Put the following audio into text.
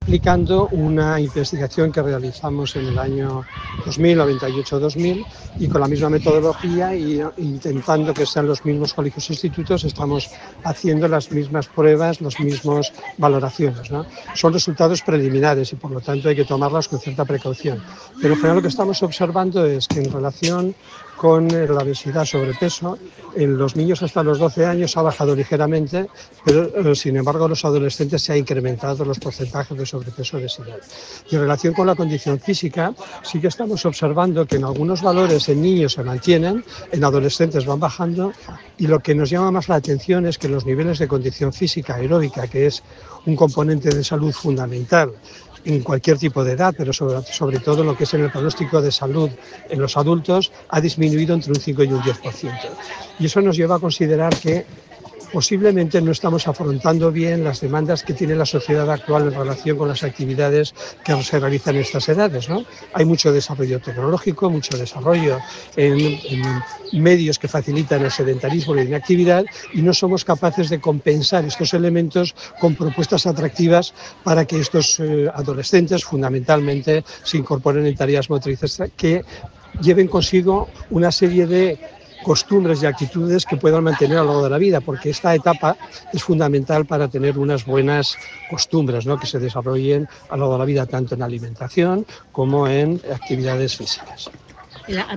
Aplicando una investigación que realizamos en el año 2000, 98-2000, y con la misma metodología e intentando que sean los mismos colegios e institutos, estamos haciendo las mismas pruebas, las mismas valoraciones, ¿no? Son resultados preliminares y por lo tanto hay que tomarlas con cierta precaución. Pero en general lo que estamos observando es que en relación con la obesidad, sobrepeso, en los niños hasta los 12 años ha bajado ligeramente, pero sin embargo en los adolescentes se ha incrementado los porcentajes de sobrepeso y obesidad. Y en relación con la condición física, sí que estamos observando que en algunos valores en niños se mantienen, en adolescentes van bajando, y lo que nos llama más la atención es que los niveles de condición física aeróbica, que es un componente de salud fundamental en cualquier tipo de edad, pero sobre todo lo que es en el pronóstico de salud en los adultos, ha disminuido entre un 5 y un 10%. Y eso nos lleva a considerar que posiblemente no estamos afrontando bien las demandas que tiene la sociedad actual en relación con las actividades que se realizan en estas edades, ¿no? Hay mucho desarrollo tecnológico, mucho desarrollo en medios que facilitan el sedentarismo y la inactividad, y no somos capaces de compensar estos elementos con propuestas atractivas para que estos adolescentes fundamentalmente se incorporen en tareas motrices que lleven consigo una serie de costumbres y actitudes que puedan mantener a lo largo de la vida, porque esta etapa es fundamental para tener unas buenas costumbres, ¿no?, que se desarrollen a lo largo de la vida, tanto en alimentación como en actividades físicas.